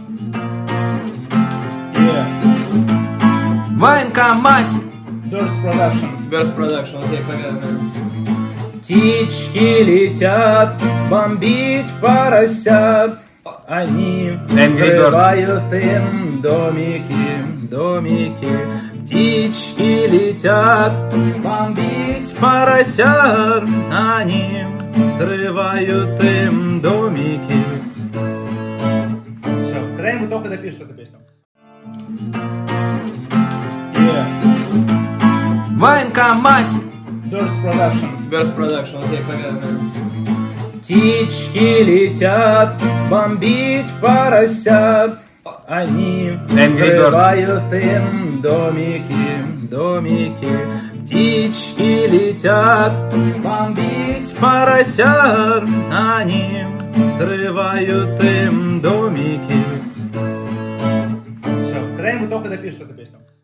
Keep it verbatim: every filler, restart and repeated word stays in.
Yeah. Военкомате. Burst Production. Burst Production, окей, понятно. Птички летят бомбить поросят. Они Angry взрывают им домики, домики. Птички летят бомбить поросят. Они взрывают им домики. Все, когда-нибудь только допишешь эту песню. Yeah. Военкомате. Burst Production. Burst Production, окей, понятно. Птички летят бомбить поросят. Они Angry взрывают им домики, домики. Птички летят бомбить поросят. Они взрывают им домики. Все, когда-нибудь только допишешь эту песню.